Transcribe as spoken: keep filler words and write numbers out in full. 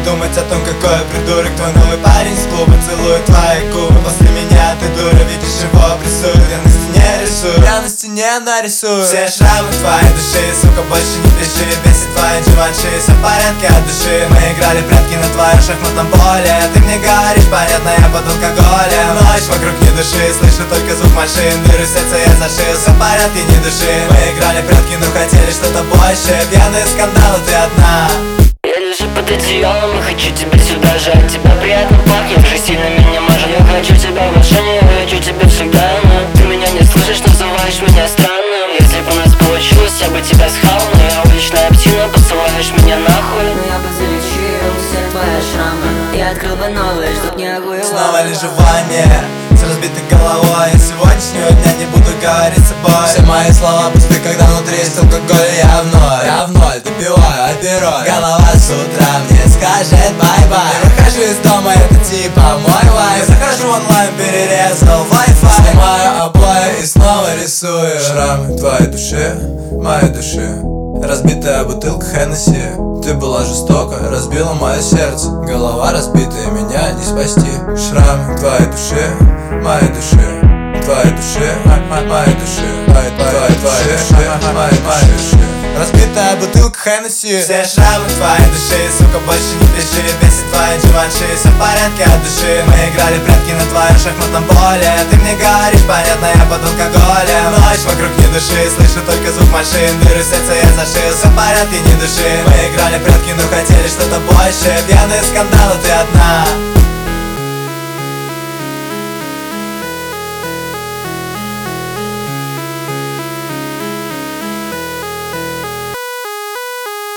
думать о том, какой придурок твой новый парень с клуба целует твои губы. После меня ты дура, видишь его прессует. Я на стене рисую, я на стене нарисую все шрамы твоей души, сука, больше не пиши. Бесит твои дживанши, все в порядке от души. Мы играли прятки на твоем шахматном поле. Ты мне говоришь, понятно, я под алкоголем. Ночь вокруг не души, слышу только звук машин. Дыры в сердце я зашил, все в порядке, не души. Мы играли прятки, но хотели что-то больше. Пьяные скандалы, ты одна. Я лежу под одеялом и хочу тебя сюда же. От тебя приятно пахнет, уже сильно меня мажет. Я хочу тебя в машине, я хочу тебя всегда. Но ты меня не слышишь, называешь меня странным. Если бы у нас получилось, я бы тебя схал. Но я уличная птица, посылаешь меня нахуй. Но я бы залечил все твои шрамы. Я открыл бы новый, чтоб не охуевал. Снова лежу в ванне с разбитой головой. Я сегодняшнего дня не буду говорить с собой. Все мои слова пусты, когда внутри есть алкоголь. Я в ноль, я в ноль, допиваю опероль. Голова с утра мне скажет бай-бай. Я выхожу из дома, это типа мой лайф. Я захожу онлайн, перерезал Wi-Fi. Снимаю обои и снова рисую шрамы твоей души, моей души. Разбитая бутылка Хеннесси. Ты была жестока, разбила мое сердце. Голова разбитая, меня не спасти. Шрамы твоей души, моей души. Твоей души, моей души. Твоей, твоей, твоей души, моей, моей души. Разбитая бутылка Хеннесси. Все шрамы твоей души, сука, больше не пиши. Бесит твои дживанши, все в порядке от души. Мы играли прятки на твоем шахматном поле. Ты мне говоришь, понятно, я под алкоголем. Ночь вокруг не души, слышу только звук машин. Дыры в сердце я зашил, все в порядке, не души. Мы играли прятки, но хотели что-то больше. Пьяные скандалы, ты одна.